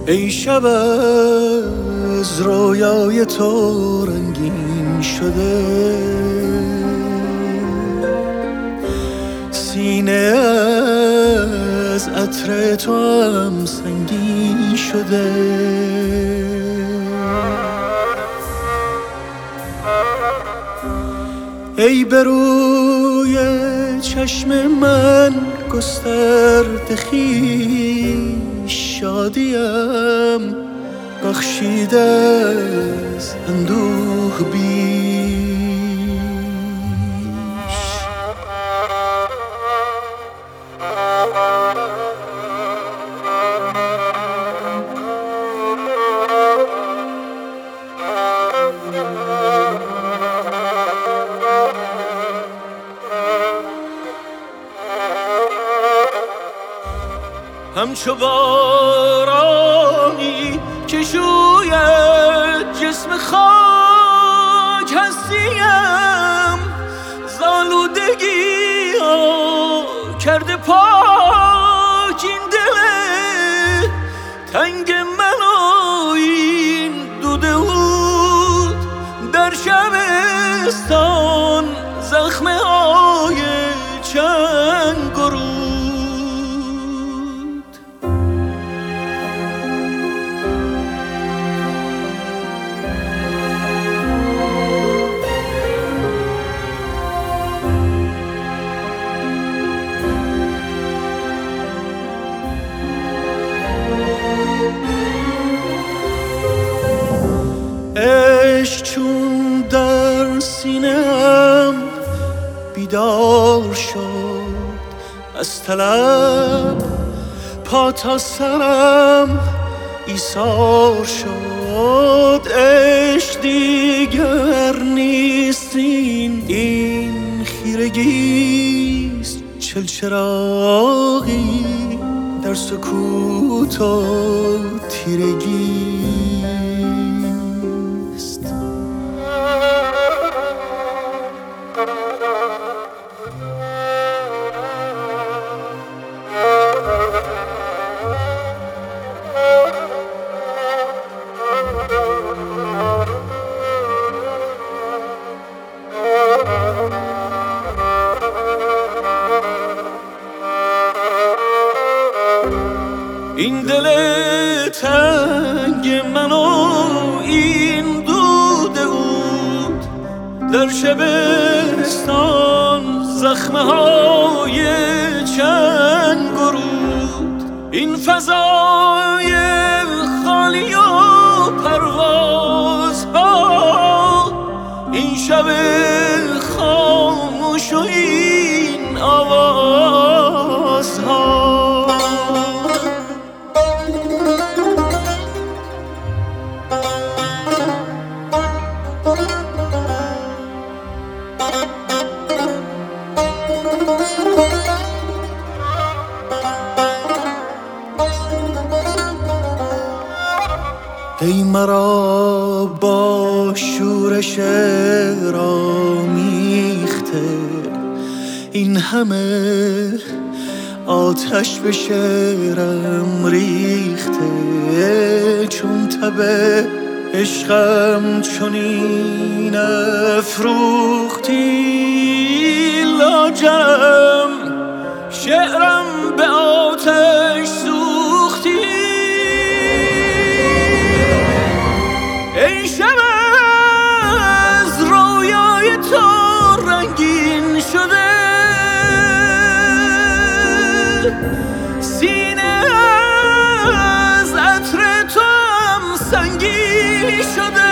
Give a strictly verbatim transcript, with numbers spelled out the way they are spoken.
ای شب از رویای تو رنگین شده، سینه از عطر تو هم سنگین شده. ای به روی چشم من گسترده خویش، شادیم بخشیده از اندوه بیش. همچو بارانی که شوید جسم خاک هستیم، زالودگی ها کرده پاک این دل تنگ من و این دود بود در شبستان، زخمه های چنگ و رود. عشق چون در سینه‌ام بیدار شد، از طلب پا تا سرم ایثار شد. عشق دیگر نیست این این خیرگیست، چل چراغی در سکوت و تیرگی. این دل تنگ من و این دود عود در شبستان، زخمه های چنگ و رود. این فضای خالی و پروازها، این شب خاموش و این آوازها. ای مرا با شورش رامیخته، این همه آتش به شعرم ریخته. چون تب عشقم چنین افروختی، لاجرم شعرم به آتش سوختی. ای شب از رویای تو رنگین شده، سینه از عطر تو هم سنگین شده.